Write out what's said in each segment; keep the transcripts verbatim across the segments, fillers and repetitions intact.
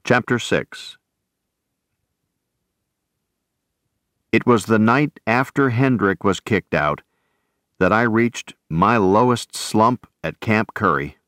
Chapter six. It was the night after Hendrick was kicked out that I reached my lowest slump at Camp Curry.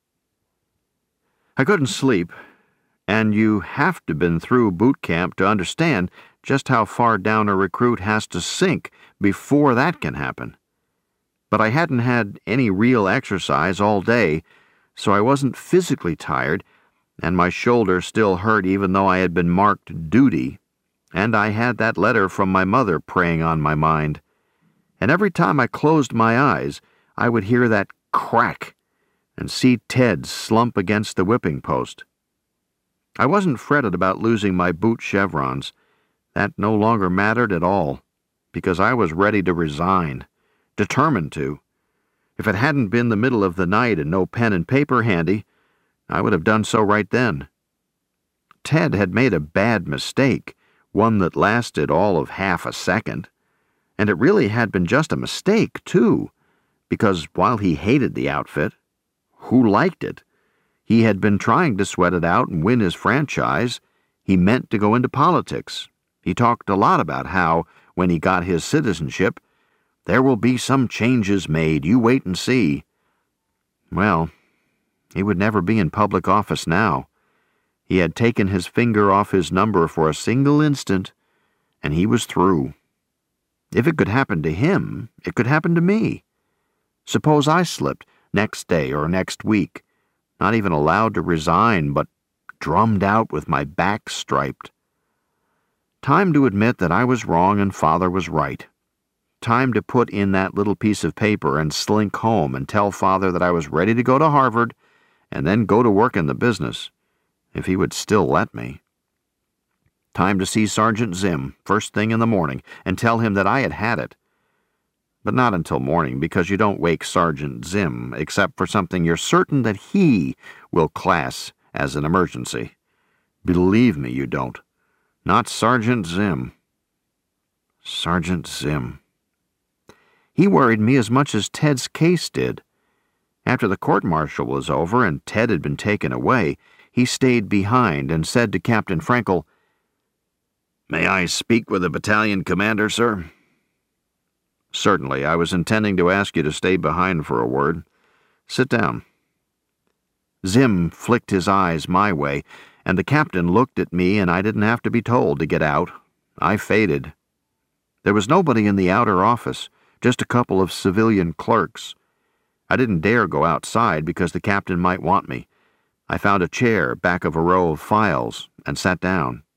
I couldn't sleep, and you have to been through boot camp to understand just how far down a recruit has to sink before that can happen. But I hadn't had any real exercise all day, so I wasn't physically tired, and my shoulder still hurt even though I had been marked duty, and I had that letter from my mother preying on my mind. And every time I closed my eyes, I would hear that crack and see Ted slump against the whipping post. I wasn't fretted about losing my boot chevrons. That no longer mattered at all, because I was ready to resign, determined to. If it hadn't been the middle of the night and no pen and paper handy, I would have done so right then. Ted had made a bad mistake, one that lasted all of half a second. And it really had been just a mistake, too, because while he hated the outfit, who liked it? He had been trying to sweat it out and win his franchise. He meant to go into politics. He talked a lot about how, when he got his citizenship, there will be some changes made, you wait and see. Well, he would never be in public office now. He had taken his finger off his number for a single instant, and he was through. If it could happen to him, it could happen to me. Suppose I slipped next day or next week, not even allowed to resign, but drummed out with my back striped. Time to admit that I was wrong and Father was right. Time to put in that little piece of paper and slink home and tell Father that I was ready to go to Harvard and then go to work in the business, if he would still let me. Time to see Sergeant Zim first thing in the morning and tell him that I had had it. But not until morning, because you don't wake Sergeant Zim except for something you're certain that he will class as an emergency. Believe me, you don't. Not Sergeant Zim. Sergeant Zim. He worried me as much as Ted's case did. After the court-martial was over and Ted had been taken away, he stayed behind and said to Captain Frankel, "May I speak with the battalion commander, sir?" "Certainly. I was intending to ask you to stay behind for a word. Sit down." Zim flicked his eyes my way, and the captain looked at me, and I didn't have to be told to get out. I faded. There was nobody in the outer office, just a couple of civilian clerks. I didn't dare go outside because the captain might want me. I found a chair back of a row of files and sat down.